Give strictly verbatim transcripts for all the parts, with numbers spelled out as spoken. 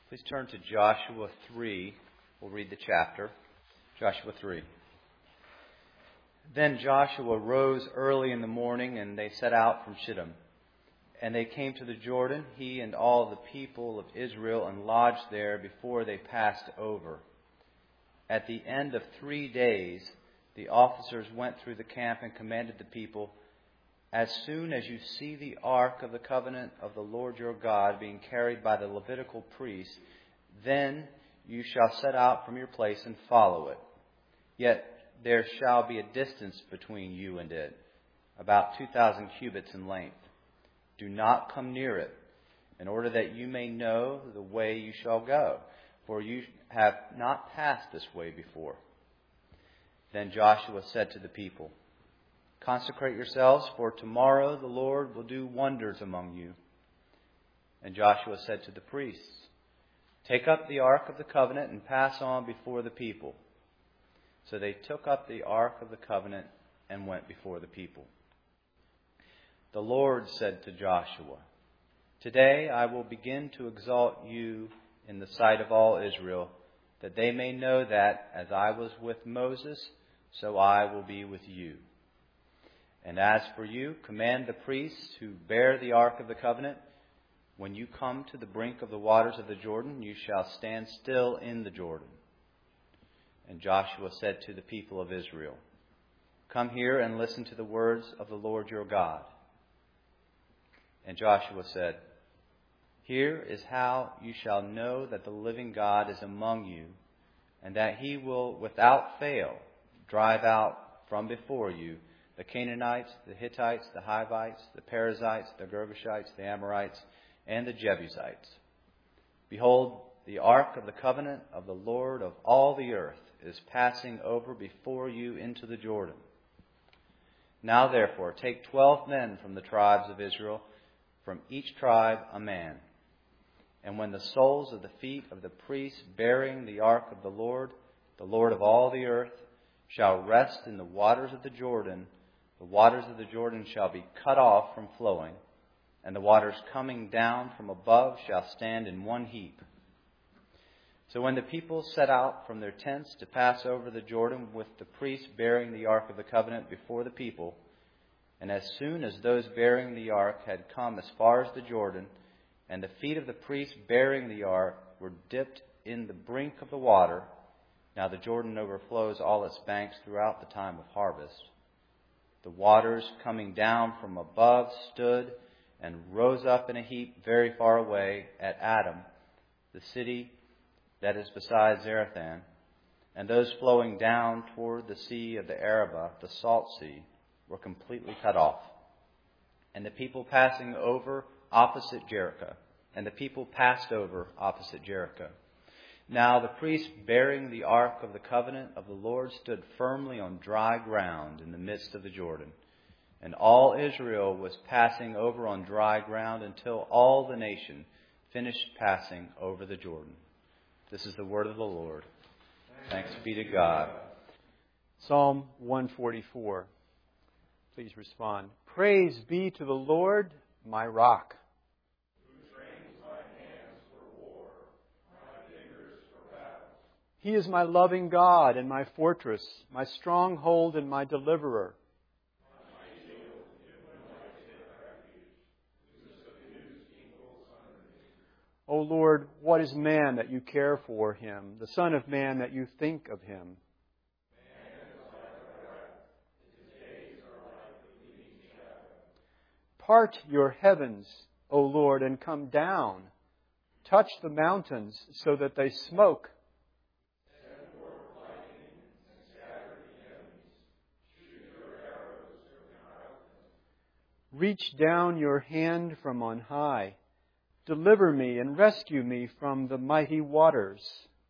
Please turn to Joshua three. We'll read the chapter. Joshua three. Then Joshua rose early in the morning, and they set out from Shittim. And they came to the Jordan, he and all the people of Israel, and lodged there before they passed over. At the end of three days, the officers went through the camp and commanded the people, "As soon as you see the ark of the covenant of the Lord your God being carried by the Levitical priests, then you shall set out from your place and follow it. Yet there shall be a distance between you and it, about two thousand cubits in length. Do not come near it, in order that you may know the way you shall go, for you have not passed this way before." Then Joshua said to the people, "Consecrate yourselves, for tomorrow the Lord will do wonders among you." And Joshua said to the priests, "Take up the ark of the covenant and pass on before the people." So they took up the ark of the covenant and went before the people. The Lord said to Joshua, "Today I will begin to exalt you in the sight of all Israel, that they may know that as I was with Moses, so I will be with you. And as for you, command the priests who bear the ark of the covenant, when you come to the brink of the waters of the Jordan, you shall stand still in the Jordan." And Joshua said to the people of Israel, "Come here and listen to the words of the Lord your God." And Joshua said, "Here is how you shall know that the living God is among you, and that he will without fail drive out from before you the Canaanites, the Hittites, the Hivites, the Perizzites, the Girgashites, the Amorites, and the Jebusites. Behold, the ark of the covenant of the Lord of all the earth is passing over before you into the Jordan. Now therefore, take twelve men from the tribes of Israel, from each tribe a man. And when the soles of the feet of the priests bearing the ark of the Lord, the Lord of all the earth, shall rest in the waters of the Jordan, the waters of the Jordan shall be cut off from flowing, and the waters coming down from above shall stand in one heap." So when the people set out from their tents to pass over the Jordan with the priests bearing the ark of the covenant before the people, and as soon as those bearing the ark had come as far as the Jordan, and the feet of the priests bearing the ark were dipped in the brink of the water, now the Jordan overflows all its banks throughout the time of harvest, the waters coming down from above stood and rose up in a heap very far away at Adam, the city that is beside Zarethan, and those flowing down toward the sea of the Arabah, the salt sea, were completely cut off. And the people passing over opposite Jericho, and the people passed over opposite Jericho. Now the priests bearing the ark of the covenant of the Lord stood firmly on dry ground in the midst of the Jordan. And all Israel was passing over on dry ground until all the nation finished passing over the Jordan. This is the word of the Lord. Thanks be to God. Psalm one forty-four. Please respond. Praise be to the Lord, my rock. He is my loving God and my fortress, my stronghold and my deliverer. O Lord, what is man that you care for him, the Son of Man that you think of him? Part your heavens, O Lord, and come down. Touch the mountains so that they smoke. Reach down your hand from on high. Deliver me and rescue me from the mighty waters.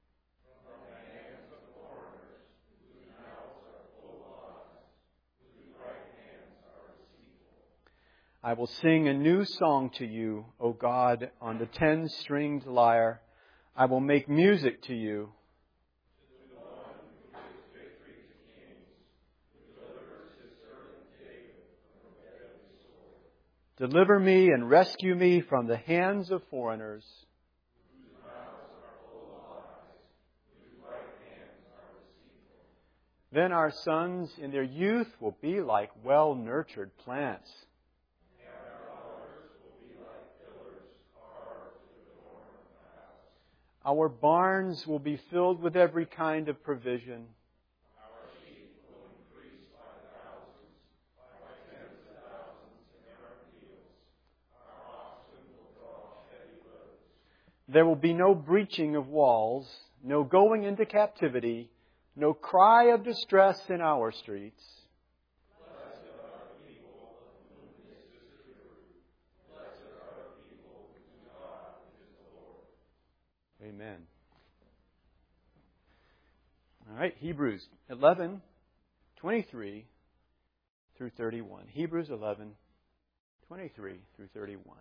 I will sing a new song to you, O God, on the ten-stringed lyre. I will make music to you. Deliver me and rescue me from the hands of foreigners. Then our sons in their youth will be like well-nurtured plants. And our daughters will be like pillars carved to adorn the house. Our barns will be filled with every kind of provision. Our sheep will increase by thousands, by tens of thousands in our fields. Our oxen will draw heavy loads. There will be no breaching of walls, no going into captivity, no cry of distress in our streets. Blessed are the people of whom this is true. Blessed are the people whose God is the Lord. Amen. All right, Hebrews eleven, twenty-three through thirty-one. Hebrews eleven, twenty-three through thirty-one.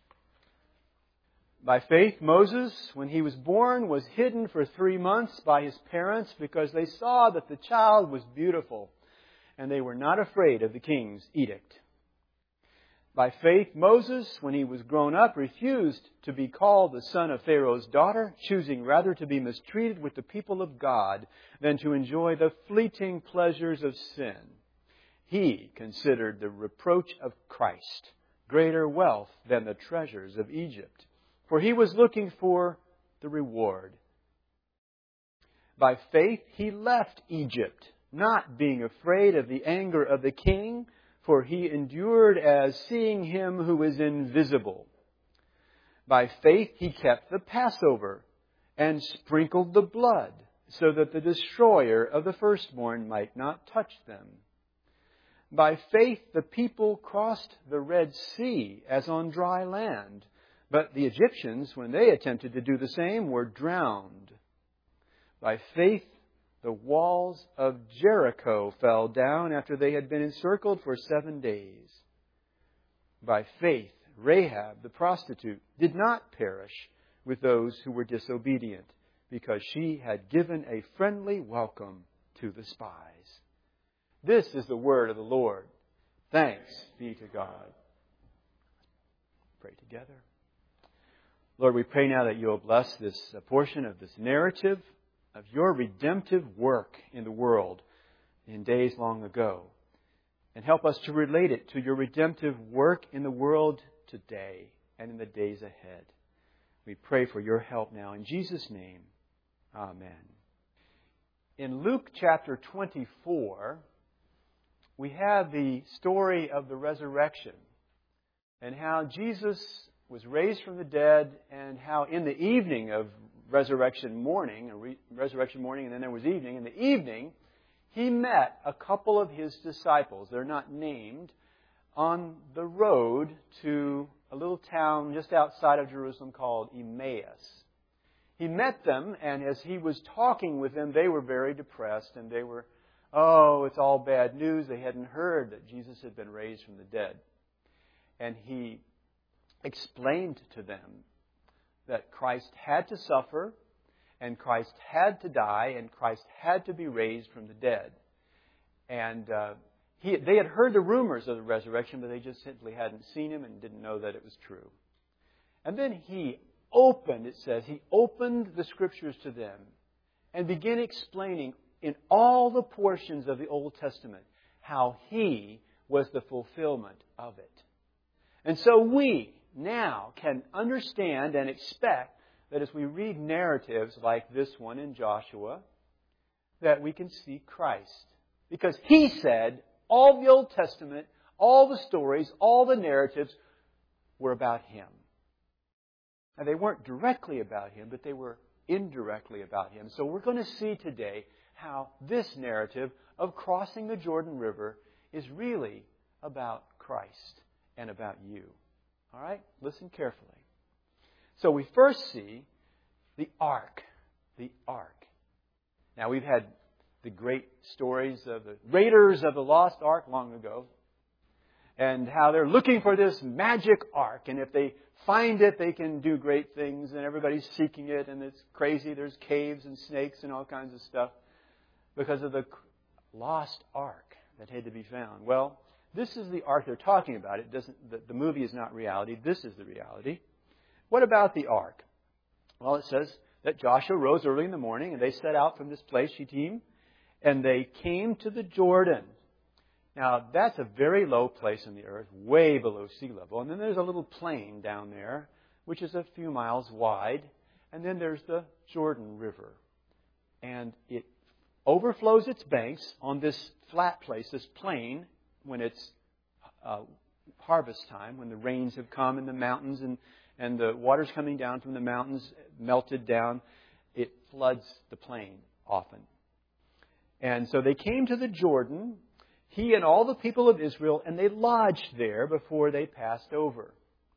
By faith, Moses, when he was born, was hidden for three months by his parents because they saw that the child was beautiful, and they were not afraid of the king's edict. By faith, Moses, when he was grown up, refused to be called the son of Pharaoh's daughter, choosing rather to be mistreated with the people of God than to enjoy the fleeting pleasures of sin. He considered the reproach of Christ greater wealth than the treasures of Egypt, for he was looking for the reward. By faith, he left Egypt, not being afraid of the anger of the king, for he endured as seeing him who is invisible. By faith, he kept the Passover and sprinkled the blood, so that the destroyer of the firstborn might not touch them. By faith, the people crossed the Red Sea as on dry land, but the Egyptians, when they attempted to do the same, were drowned. By faith, the walls of Jericho fell down after they had been encircled for seven days. By faith, Rahab, the prostitute, did not perish with those who were disobedient, because she had given a friendly welcome to the spies. This is the word of the Lord. Thanks be to God. Pray together. Lord, we pray now that you will bless this portion of this narrative of your redemptive work in the world in days long ago, and help us to relate it to your redemptive work in the world today and in the days ahead. We pray for your help now. In Jesus' name, amen. In Luke chapter twenty-four, we have the story of the resurrection and how Jesus was raised from the dead, and how in the evening of resurrection morning, re- resurrection morning, and then there was evening, in the evening, he met a couple of his disciples. They're not named, on the road to a little town just outside of Jerusalem called Emmaus. He met them, and as he was talking with them, they were very depressed, and they were, oh, it's all bad news. They hadn't heard that Jesus had been raised from the dead. And he explained to them that Christ had to suffer, and Christ had to die, and Christ had to be raised from the dead. And uh, he, they had heard the rumors of the resurrection, but they just simply hadn't seen him and didn't know that it was true. And then he opened, it says, he opened the Scriptures to them and began explaining in all the portions of the Old Testament how he was the fulfillment of it. And so we now can understand and expect that as we read narratives like this one in Joshua, that we can see Christ. Because he said all the Old Testament, all the stories, all the narratives were about him. Now, they weren't directly about him, but they were indirectly about him. So we're going to see today how this narrative of crossing the Jordan River is really about Christ and about you. All right? Listen carefully. So we first see the ark. The ark. Now, we've had the great stories of the raiders of the lost ark long ago, and how they're looking for this magic ark, and if they find it, they can do great things, and everybody's seeking it, and it's crazy. There's caves and snakes and all kinds of stuff because of the lost ark that had to be found. Well, this is the ark they're talking about. It doesn't. The, the movie is not reality. This is the reality. What about the ark? Well, it says that Joshua rose early in the morning, and they set out from this place, Shittim, and they came to the Jordan. Now, that's a very low place in the earth, way below sea level. And then there's a little plain down there, which is a few miles wide. And then there's the Jordan River. And it overflows its banks on this flat place, this plain, when it's uh, harvest time, when the rains have come in the mountains and, and the water's coming down from the mountains, melted down. It floods the plain often. And so they came to the Jordan, he and all the people of Israel, and they lodged there before they passed over.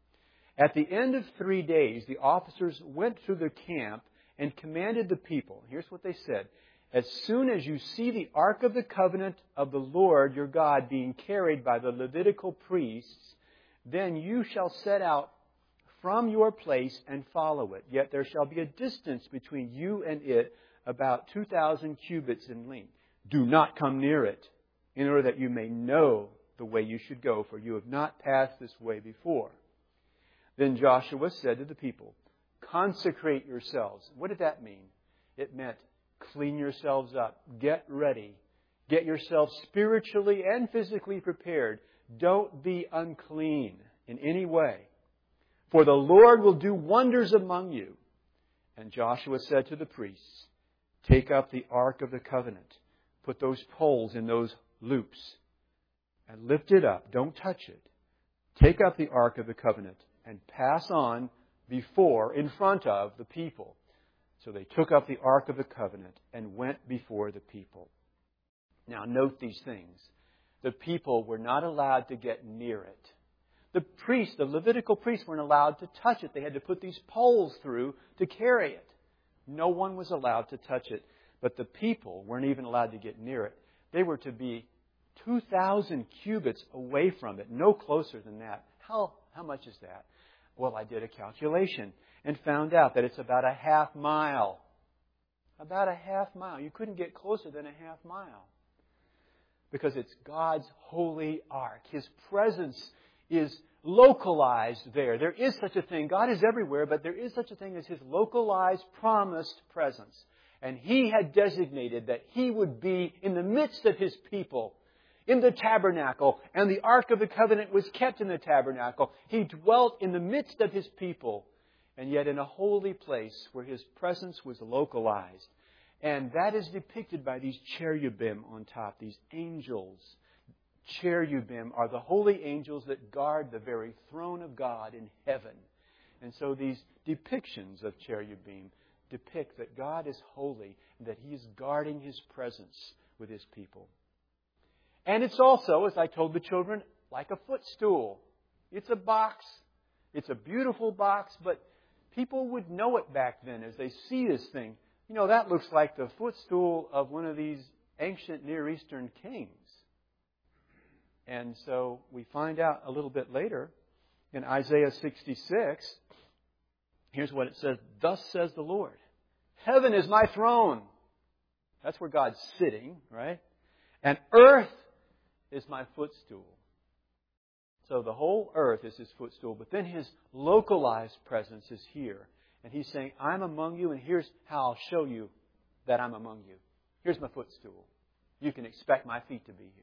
At the end of three days, the officers went through the camp and commanded the people. Here's what they said. As soon as you see the Ark of the Covenant of the Lord your God being carried by the Levitical priests, then you shall set out from your place and follow it. Yet there shall be a distance between you and it, about two thousand cubits in length. Do not come near it, in order that you may know the way you should go, for you have not passed this way before. Then Joshua said to the people, consecrate yourselves. What did that mean? It meant clean yourselves up, get ready, get yourselves spiritually and physically prepared. Don't be unclean in any way, for the Lord will do wonders among you. And Joshua said to the priests, take up the Ark of the Covenant. Put those poles in those loops and lift it up. Don't touch it. Take up the Ark of the Covenant and pass on before, in front of the people. So they took up the Ark of the Covenant and went before the people. Now note these things. The people were not allowed to get near it. The priests, the Levitical priests, weren't allowed to touch it. They had to put these poles through to carry it. No one was allowed to touch it. But the people weren't even allowed to get near it. They were to be two thousand cubits away from it, no closer than that. How, how much is that? Well, I did a calculation and found out that it's about a half mile. About a half mile. You couldn't get closer than a half mile. Because it's God's holy ark. His presence is localized there. There is such a thing. God is everywhere, but there is such a thing as His localized, promised presence. And He had designated that He would be in the midst of His people, in the tabernacle. And the Ark of the Covenant was kept in the tabernacle. He dwelt in the midst of His people, and yet in a holy place where His presence was localized. And that is depicted by these cherubim on top, these angels. Cherubim are the holy angels that guard the very throne of God in heaven. And so these depictions of cherubim depict that God is holy and that He is guarding His presence with His people. And it's also, as I told the children, like a footstool. It's a box. It's a beautiful box, but people would know it back then as they see this thing. You know, that looks like the footstool of one of these ancient Near Eastern kings. And so we find out a little bit later in Isaiah sixty-six, here's what it says. Thus says the Lord, heaven is my throne. That's where God's sitting, right? And earth is my footstool. So the whole earth is His footstool, but then His localized presence is here. And He's saying, I'm among you, and here's how I'll show you that I'm among you. Here's my footstool. You can expect my feet to be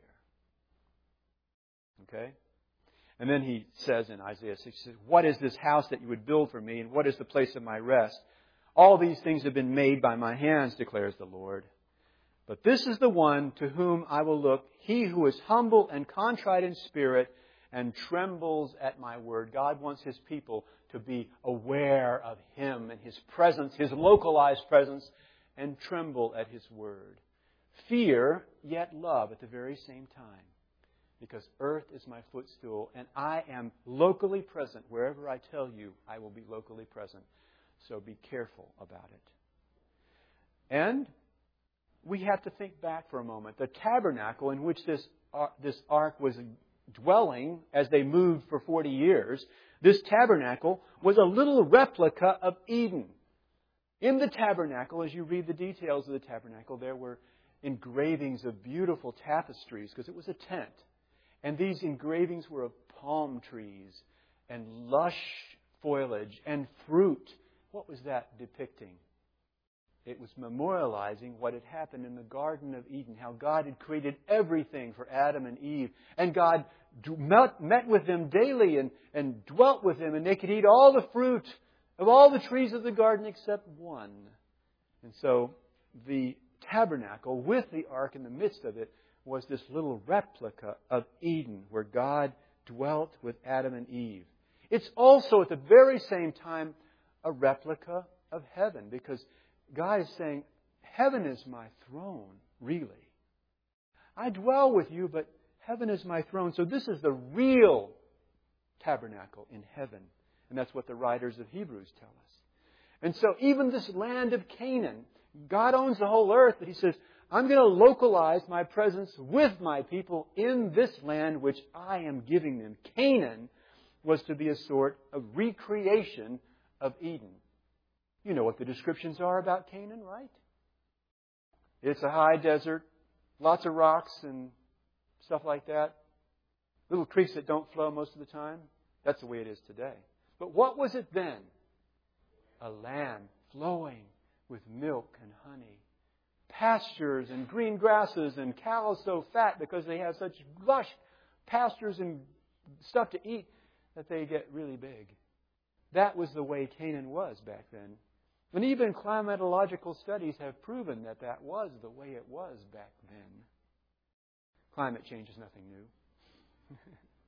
here. Okay? And then He says in Isaiah six, what is this house that you would build for me, and what is the place of my rest? All these things have been made by my hands, declares the Lord. But this is the one to whom I will look, he who is humble and contrite in spirit and trembles at my word. God wants His people to be aware of Him and His presence, His localized presence, and tremble at His word. Fear, yet love at the very same time. Because earth is my footstool, and I am locally present. Wherever I tell you, I will be locally present. So be careful about it. And we have to think back for a moment. The tabernacle in which this, uh, this ark was dwelling as they moved for forty years, this tabernacle was a little replica of Eden. In the tabernacle, as you read the details of the tabernacle, there were engravings of beautiful tapestries because it was a tent. And these engravings were of palm trees and lush foliage and fruit. What was that depicting? It was memorializing what had happened in the Garden of Eden, how God had created everything for Adam and Eve. And God met, met with them daily and, and dwelt with them, and they could eat all the fruit of all the trees of the garden except one. And so the tabernacle with the ark in the midst of it was this little replica of Eden where God dwelt with Adam and Eve. It's also at the very same time a replica of heaven, because God is saying, heaven is my throne, really. I dwell with you, but heaven is my throne. So this is the real tabernacle in heaven. And that's what the writers of Hebrews tell us. And so even this land of Canaan, God owns the whole earth, but He says, I'm going to localize my presence with my people in this land which I am giving them. Canaan was to be a sort of recreation of Eden. You know what the descriptions are about Canaan, right? It's a high desert, lots of rocks and stuff like that. Little creeks that don't flow most of the time. That's the way it is today. But what was it then? A land flowing with milk and honey. Pastures and green grasses and cows so fat because they have such lush pastures and stuff to eat that they get really big. That was the way Canaan was back then. And even climatological studies have proven that that was the way it was back then. Climate change is nothing new.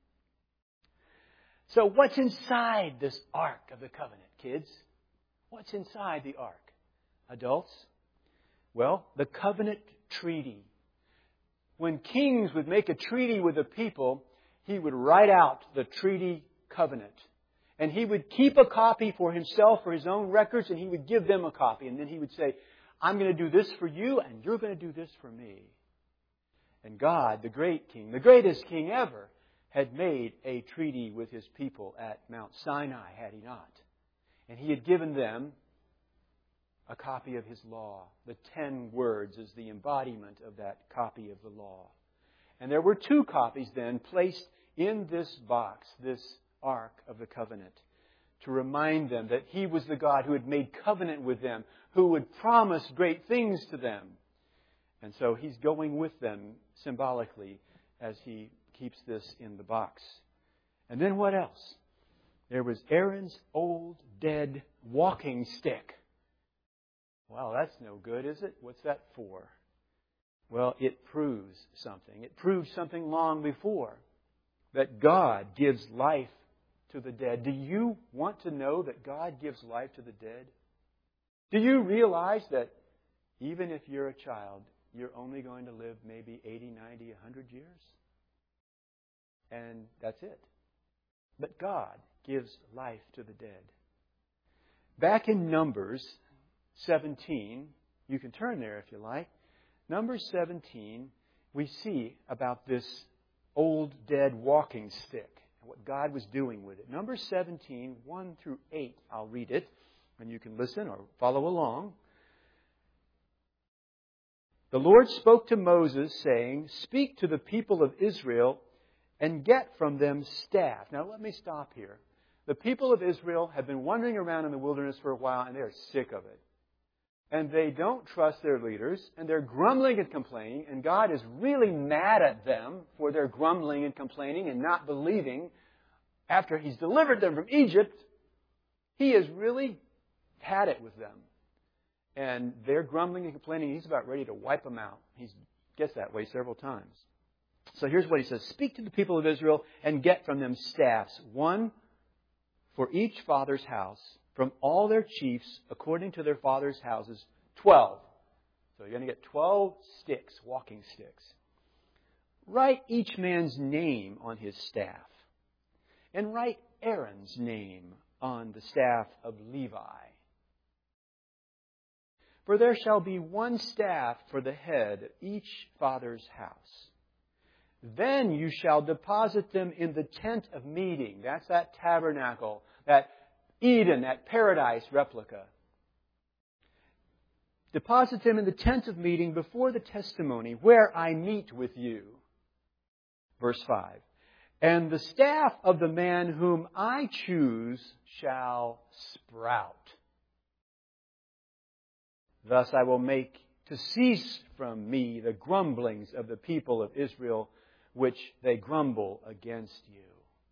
So what's inside this Ark of the Covenant, kids? What's inside the Ark? Adults? Well, the covenant treaty. When kings would make a treaty with a people, he would write out the treaty covenant. And he would keep a copy for himself, for his own records, and he would give them a copy. And then he would say, I'm going to do this for you, and you're going to do this for me. And God, the great king, the greatest king ever, had made a treaty with his people at Mount Sinai, had he not? And he had given them a copy of his law. The ten words is the embodiment of that copy of the law. And there were two copies then placed in this box, this Ark of the Covenant, to remind them that He was the God who had made covenant with them, who would promise great things to them. And so He's going with them symbolically as He keeps this in the box. And then what else? There was Aaron's old, dead walking stick. Well, that's no good, is it? What's that for? Well, it proves something. It proves something long before, that God gives life to the dead. Do you want to know that God gives life to the dead? Do you realize that even if you're a child, you're only going to live maybe eighty, ninety, one hundred years? And that's it. But God gives life to the dead. Back in Numbers seventeen, you can turn there if you like. Numbers seventeen, we see about this old dead walking stick and what God was doing with it. Numbers seventeen, one through eight, I'll read it, and you can listen or follow along. The Lord spoke to Moses, saying, Speak to the people of Israel and get from them staff. Now let me stop here. The people of Israel have been wandering around in the wilderness for a while, and they're sick of it. And they don't trust their leaders, and they're grumbling and complaining, and God is really mad at them for their grumbling and complaining and not believing. After He's delivered them from Egypt, He has really had it with them. And they're grumbling and complaining. He's about ready to wipe them out. He gets that way several times. So here's what He says. Speak to the people of Israel and get from them staffs, one for each father's house, from all their chiefs, according to their father's houses, twelve. So you're going to get twelve sticks, walking sticks. Write each man's name on his staff. And write Aaron's name on the staff of Levi. For there shall be one staff for the head of each father's house. Then you shall deposit them in the tent of meeting. That's that tabernacle, that Eden, that paradise replica. Deposit them in the tent of meeting before the testimony, where I meet with you. Verse five. And the staff of the man whom I choose shall sprout. Thus I will make to cease from me the grumblings of the people of Israel, which they grumble against you.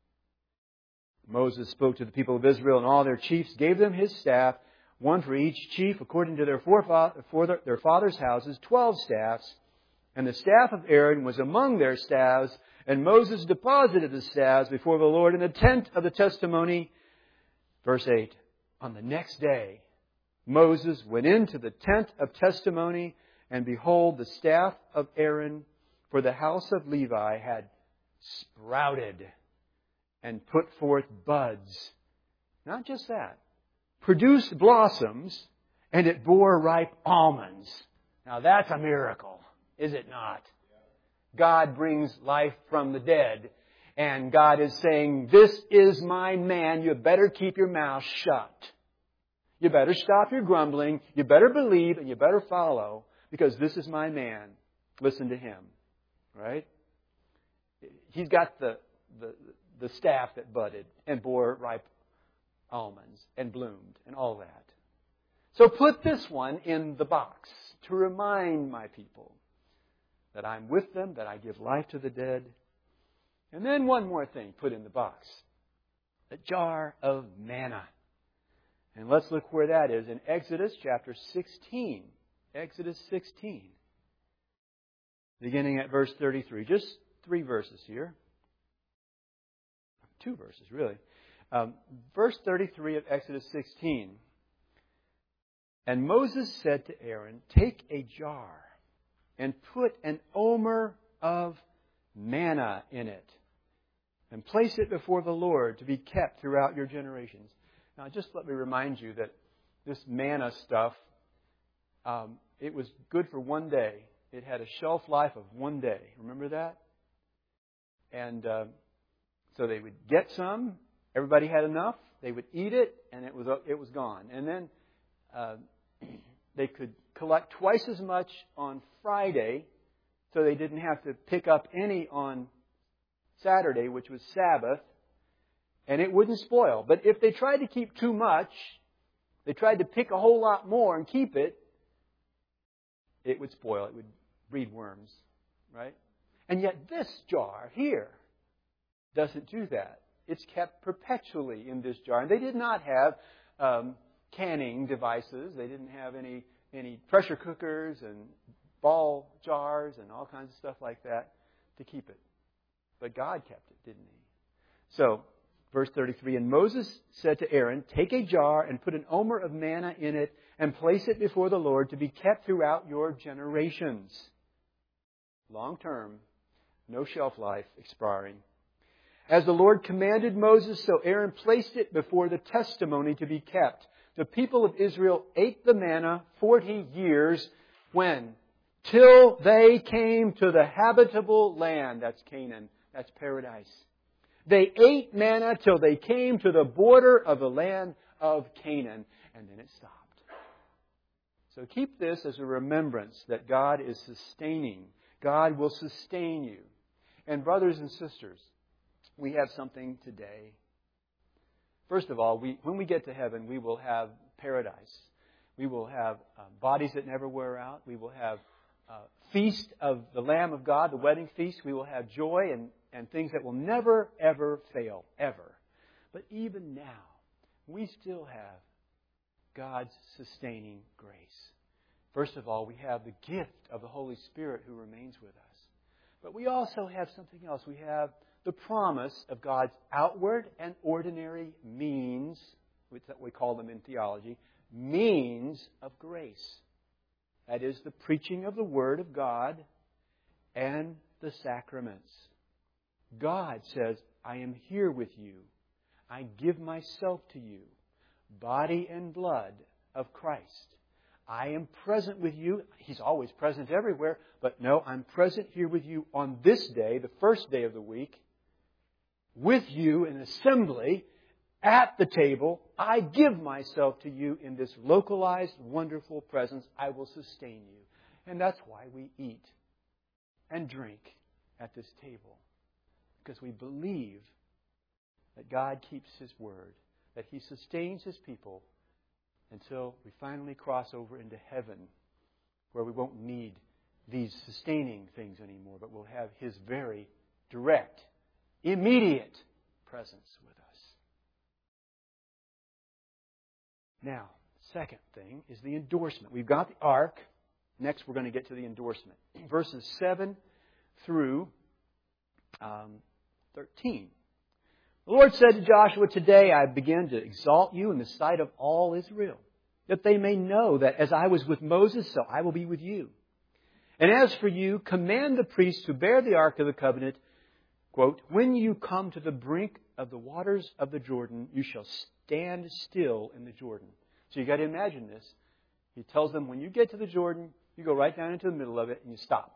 Moses spoke to the people of Israel, and all their chiefs gave them his staff, one for each chief, according to their, forefather, for their fathers' houses, twelve staffs. And the staff of Aaron was among their staffs, and Moses deposited the staffs before the Lord in the tent of the testimony. Verse eight, on the next day, Moses went into the tent of testimony, and behold, the staff of Aaron for the house of Levi had sprouted and put forth buds. Not just that, produced blossoms, and it bore ripe almonds. Now that's a miracle, is it not? God brings life from the dead. And God is saying, this is my man. You better keep your mouth shut. You better stop your grumbling. You better believe and you better follow, because this is my man. Listen to him. Right? He's got the, the, the staff that budded and bore ripe almonds and bloomed and all that. So put this one in the box to remind my people that I'm with them, that I give life to the dead. And then one more thing put in the box. A jar of manna. And let's look where that is in Exodus chapter sixteen. Exodus sixteen. Beginning at verse thirty-three. Just three verses here. Two verses, really. Um, verse thirty-three of Exodus sixteen. And Moses said to Aaron, take a jar and put an omer of manna in it, and place it before the Lord to be kept throughout your generations. Now, just let me remind you that this manna stuff, um, it was good for one day. It had a shelf life of one day. Remember that? And uh, so they would get some. Everybody had enough. They would eat it, and it was it was gone. And then uh, they could collect twice as much on Friday, so they didn't have to pick up any on Saturday, which was Sabbath, and it wouldn't spoil. But if they tried to keep too much, they tried to pick a whole lot more and keep it, it would spoil. It would breed worms, right? And yet this jar here doesn't do that. It's kept perpetually in this jar. And they did not have um, canning devices. They didn't have any any pressure cookers and ball jars and all kinds of stuff like that to keep it. But God kept it, didn't He? So, verse thirty-three, and Moses said to Aaron, take a jar and put an omer of manna in it and place it before the Lord to be kept throughout your generations. Long term, no shelf life, expiring. As the Lord commanded Moses, so Aaron placed it before the testimony to be kept. The people of Israel ate the manna forty years. When? Till they came to the habitable land. That's Canaan. That's paradise. They ate manna till they came to the border of the land of Canaan. And then it stopped. So keep this as a remembrance that God is sustaining. God will sustain you. And brothers and sisters, we have something today. First of all, we, when we get to heaven, we will have paradise. We will have uh, bodies that never wear out. We will have uh, feast of the Lamb of God, the wedding feast. We will have joy and, and things that will never, ever fail, ever. But even now, we still have God's sustaining grace. First of all, we have the gift of the Holy Spirit who remains with us. But we also have something else. We have the promise of God's outward and ordinary means, which we call them in theology, means of grace. That is the preaching of the Word of God and the sacraments. God says, I am here with you. I give myself to you, body and blood of Christ. I am present with you. He's always present everywhere. But no, I'm present here with you on this day, the first day of the week, with you in assembly, at the table. I give myself to you in this localized, wonderful presence. I will sustain you. And that's why we eat and drink at this table. Because we believe that God keeps His word, that He sustains His people until we finally cross over into heaven, where we won't need these sustaining things anymore, but we'll have His very direct, immediate presence with us. Now, second thing is the endorsement. We've got the ark. Next, we're going to get to the endorsement. Verses seven through um, thirteen. The Lord said to Joshua, "Today I begin to exalt you in the sight of all Israel, that they may know that as I was with Moses, so I will be with you. And as for you, command the priests who bear the ark of the covenant, quote, when you come to the brink of the waters of the Jordan, you shall stand still in the Jordan." So you've got to imagine this. He tells them, when you get to the Jordan, you go right down into the middle of it and you stop.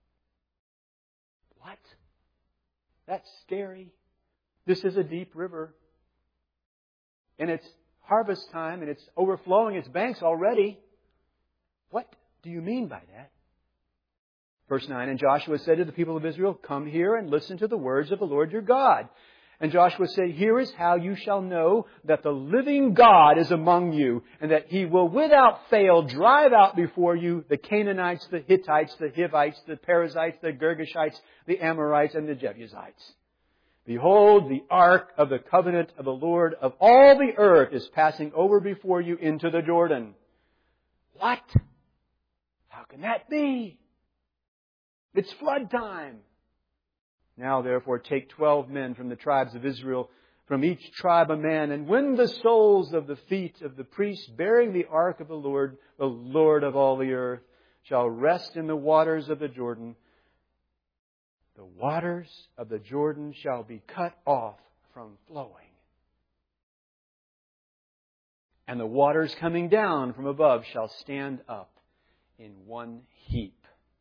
What? That's scary. This is a deep river. And it's harvest time and it's overflowing its banks already. What do you mean by that? Verse nine, and Joshua said to the people of Israel, "Come here and listen to the words of the Lord your God." And Joshua said, "Here is how you shall know that the living God is among you, and that He will without fail drive out before you the Canaanites, the Hittites, the Hivites, the Perizzites, the Girgashites, the Amorites, and the Jebusites. Behold, the ark of the covenant of the Lord of all the earth is passing over before you into the Jordan." What? How can that be? It's flood time. "Now, therefore, take twelve men from the tribes of Israel, from each tribe a man, and when the soles of the feet of the priests bearing the ark of the Lord, the Lord of all the earth, shall rest in the waters of the Jordan, the waters of the Jordan shall be cut off from flowing. And the waters coming down from above shall stand up in one heap.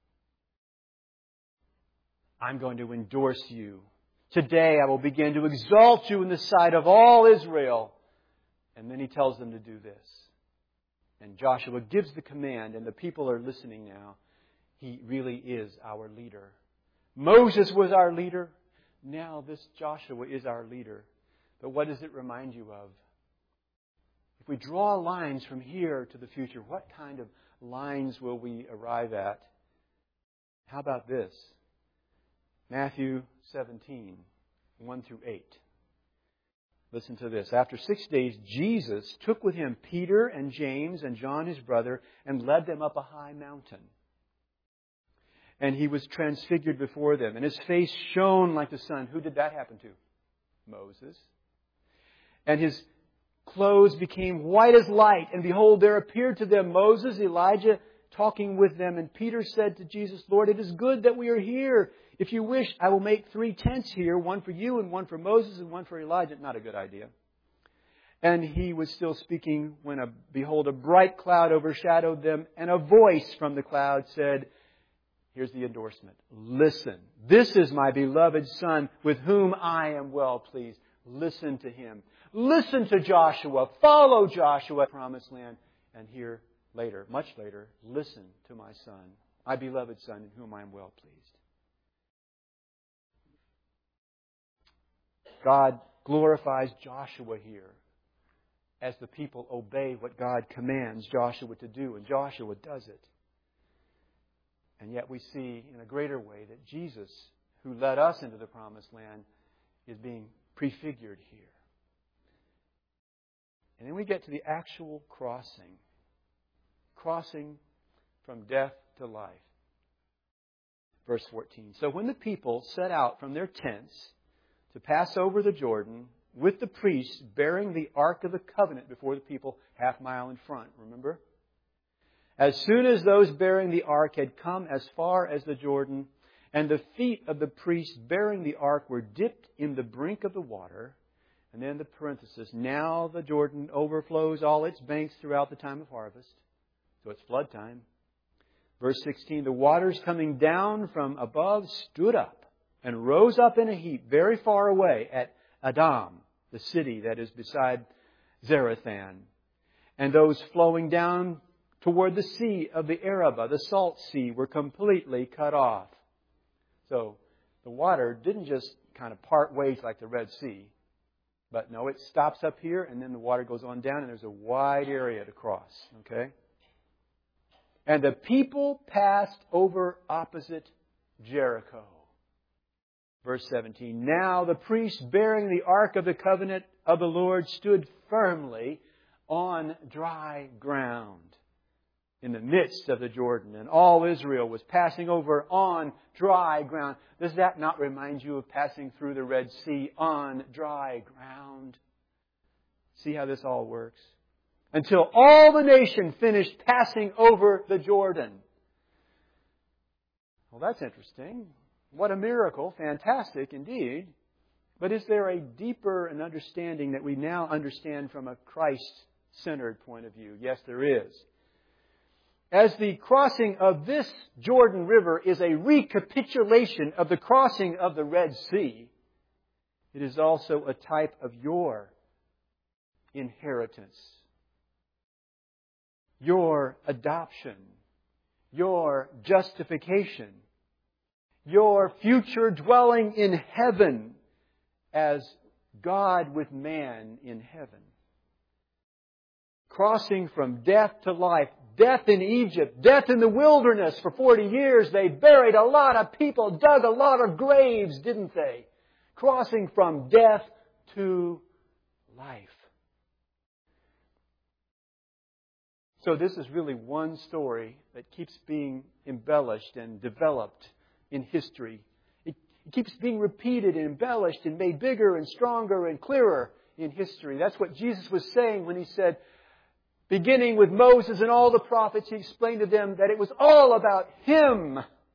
I'm going to endorse you. Today I will begin to exalt you in the sight of all Israel." And then he tells them to do this. And Joshua gives the command, and the people are listening now. He really is our leader. Moses was our leader. Now this Joshua is our leader. But what does it remind you of? If we draw lines from here to the future, what kind of lines will we arrive at? How about this? Matthew seventeen, one through eight. Listen to this. "After six days, Jesus took with Him Peter and James and John his brother and led them up a high mountain. And He was transfigured before them, and His face shone like the sun." Who did that happen to? Moses. "And His clothes became white as light. And behold, there appeared to them Moses, Elijah, talking with them. And Peter said to Jesus, 'Lord, it is good that we are here. If you wish, I will make three tents here, one for you and one for Moses and one for Elijah.'" Not a good idea. "And He was still speaking when, a, behold, a bright cloud overshadowed them, and a voice from the cloud said," here's the endorsement, "Listen, this is my beloved Son, with whom I am well pleased. Listen to Him." Listen to Joshua. Follow Joshua, promised land. And here later, much later, listen to my Son, my beloved Son, in whom I am well pleased. God glorifies Joshua here as the people obey what God commands Joshua to do. And Joshua does it. And yet we see in a greater way that Jesus, who led us into the promised land, is being prefigured here. And then we get to the actual crossing. Crossing from death to life. Verse fourteen. "So when the people set out from their tents to pass over the Jordan, with the priests bearing the Ark of the Covenant before the people, half mile in front, remember? As soon as those bearing the Ark had come as far as the Jordan, and the feet of the priests bearing the Ark were dipped in the brink of the water," and then the parenthesis, "now the Jordan overflows all its banks throughout the time of harvest." So it's flood time. Verse sixteen, "The waters coming down from above stood up and rose up in a heap very far away at Adam, the city that is beside Zarethan. And those flowing down toward the sea of the Arabah, the salt sea, were completely cut off." So the water didn't just kind of part ways like the Red Sea. But no, it stops up here and then the water goes on down and there's a wide area to cross. Okay? And the people passed over opposite Jericho. Verse seventeen. Now the priest bearing the ark of the covenant of the Lord stood firmly on dry ground in the midst of the Jordan. And all Israel was passing over on dry ground. Does that not remind you of passing through the Red Sea on dry ground? See how this all works? Until all the nation finished passing over the Jordan. Well, that's interesting. What a miracle. Fantastic indeed. But is there a deeper an understanding that we now understand from a Christ-centered point of view? Yes, there is. As the crossing of this Jordan River is a recapitulation of the crossing of the Red Sea, it is also a type of your inheritance, your adoption, your justification, your future dwelling in heaven as God with man in heaven. Crossing from death to life. Death in Egypt, death in the wilderness. For forty years they buried a lot of people, dug a lot of graves, didn't they? Crossing from death to life. So this is really one story that keeps being embellished and developed in history. It keeps being repeated and embellished and made bigger and stronger and clearer in history. That's what Jesus was saying when He said, beginning with Moses and all the prophets, He explained to them that it was all about Him.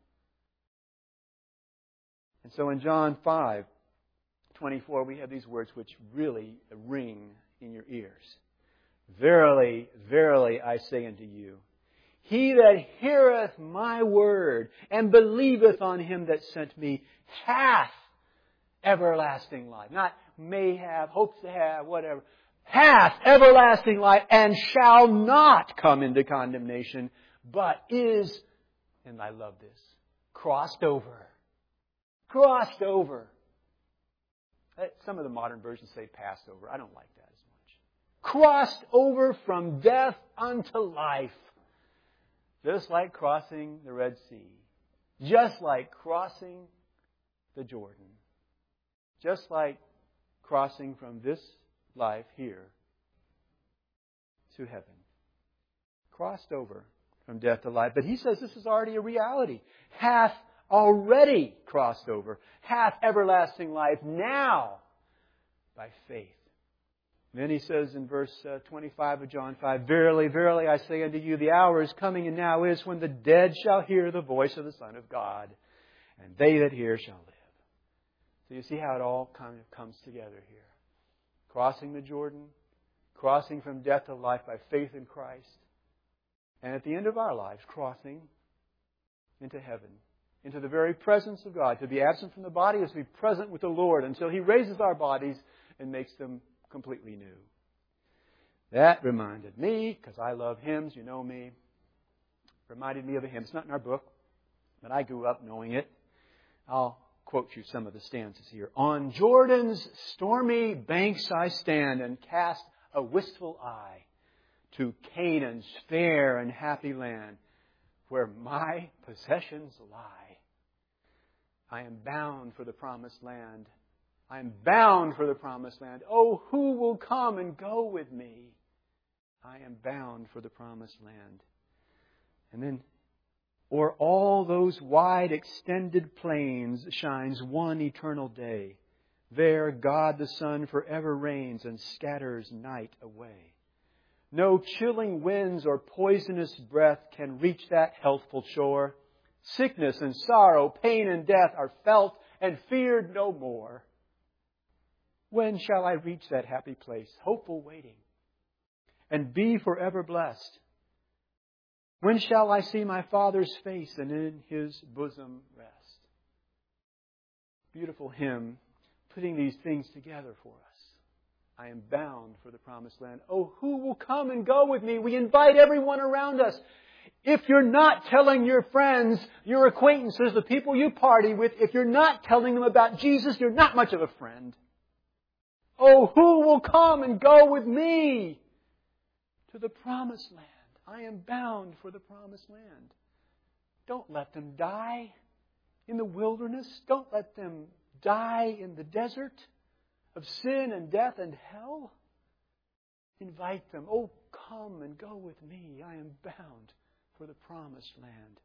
And so in John five twenty-four, we have these words which really ring in your ears. Verily, verily, I say unto you, he that heareth my word and believeth on Him that sent me hath everlasting life. Not may have, hopes to have, whatever. Hath everlasting life and shall not come into condemnation, but is, and I love this, crossed over. Crossed over. Some of the modern versions say passed over. I don't like that as much. Crossed over from death unto life. Just like crossing the Red Sea. Just like crossing the Jordan. Just like crossing from this life here to heaven. Crossed over from death to life. But He says this is already a reality. Hath already crossed over. Hath everlasting life now by faith. Then He says in verse twenty-five of John five, verily, verily, I say unto you, the hour is coming and now is when the dead shall hear the voice of the Son of God, and they that hear shall live. So you see how it all kind of comes together here. Crossing the Jordan, crossing from death to life by faith in Christ, and at the end of our lives, crossing into heaven, into the very presence of God. To be absent from the body is to be present with the Lord until He raises our bodies and makes them completely new. That reminded me, because I love hymns, you know me, reminded me of a hymn. It's not in our book, but I grew up knowing it. I'll quote you some of the stanzas here. On Jordan's stormy banks I stand and cast a wistful eye to Canaan's fair and happy land where my possessions lie. I am bound for the promised land. I am bound for the promised land. Oh, who will come and go with me? I am bound for the promised land. And then, o'er all those wide extended plains shines one eternal day. There God the Son forever reigns and scatters night away. No chilling winds or poisonous breath can reach that healthful shore. Sickness and sorrow, pain and death are felt and feared no more. When shall I reach that happy place, hopeful waiting, and be forever blessed? When shall I see my Father's face and in His bosom rest? Beautiful hymn, putting these things together for us. I am bound for the promised land. Oh, who will come and go with me? We invite everyone around us. If you're not telling your friends, your acquaintances, the people you party with, if you're not telling them about Jesus, you're not much of a friend. Oh, who will come and go with me to the promised land? I am bound for the promised land. Don't let them die in the wilderness. Don't let them die in the desert of sin and death and hell. Invite them. Oh, come and go with me. I am bound for the promised land.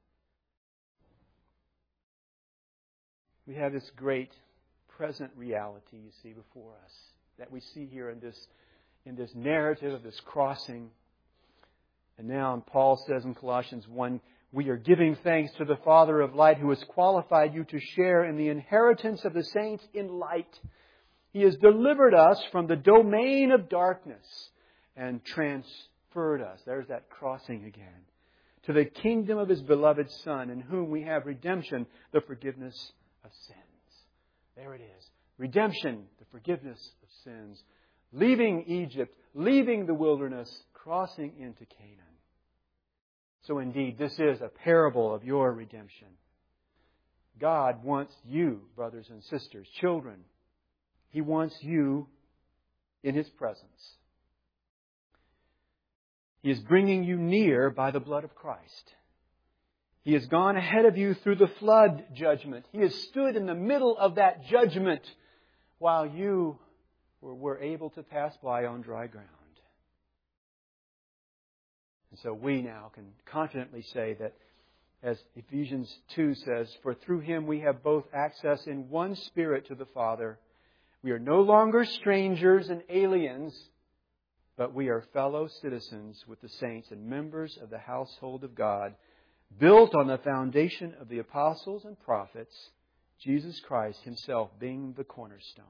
We have this great present reality, you see, before us that we see here in this, in this narrative of this crossing. And now, and Paul says in Colossians one, we are giving thanks to the Father of light who has qualified you to share in the inheritance of the saints in light. He has delivered us from the domain of darkness and transferred us. There's that crossing again. To the kingdom of His beloved Son, in whom we have redemption, the forgiveness of sins. There it is. Redemption, the forgiveness of sins. Leaving Egypt, leaving the wilderness, crossing into Canaan. So indeed, this is a parable of your redemption. God wants you, brothers and sisters, children. He wants you in His presence. He is bringing you near by the blood of Christ. He has gone ahead of you through the flood judgment. He has stood in the middle of that judgment while you were able to pass by on dry ground. And so we now can confidently say that, as Ephesians two says, for through Him we have both access in one Spirit to the Father. We are no longer strangers and aliens, but we are fellow citizens with the saints and members of the household of God, built on the foundation of the apostles and prophets, Jesus Christ Himself being the cornerstone.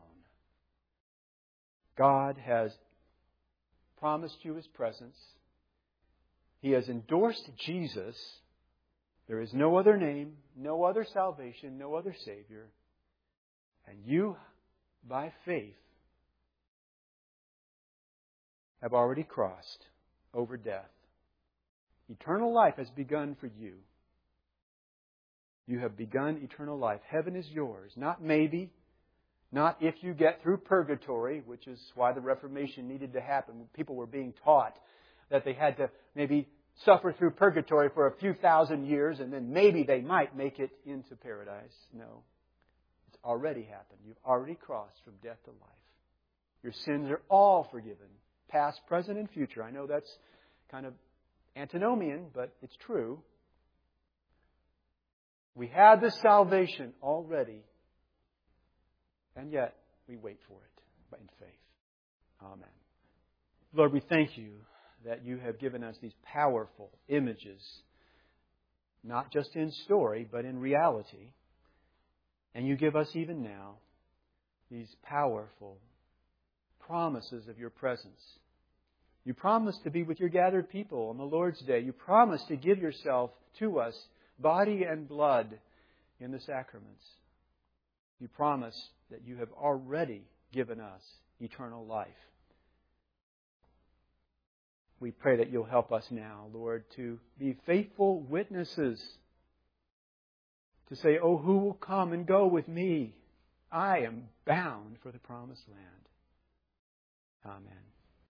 God has promised you His presence. He has endorsed Jesus. There is no other name, no other salvation, no other Savior. And you, by faith, have already crossed over death. Eternal life has begun for you. You have begun eternal life. Heaven is yours. Not maybe. Not if you get through purgatory, which is why the Reformation needed to happen. People were being taught that they had to maybe suffer through purgatory for a few thousand years and then maybe they might make it into paradise. No. It's already happened. You've already crossed from death to life. Your sins are all forgiven. Past, present, and future. I know that's kind of antinomian, but it's true. We have this salvation already, and yet we wait for it in faith. Amen. Lord, we thank You that You have given us these powerful images, not just in story, but in reality. And You give us even now these powerful promises of Your presence. You promise to be with Your gathered people on the Lord's Day. You promise to give Yourself to us, body and blood, in the sacraments. You promise that You have already given us eternal life. We pray that You'll help us now, Lord, to be faithful witnesses. To say, oh, who will come and go with me? I am bound for the promised land. Amen.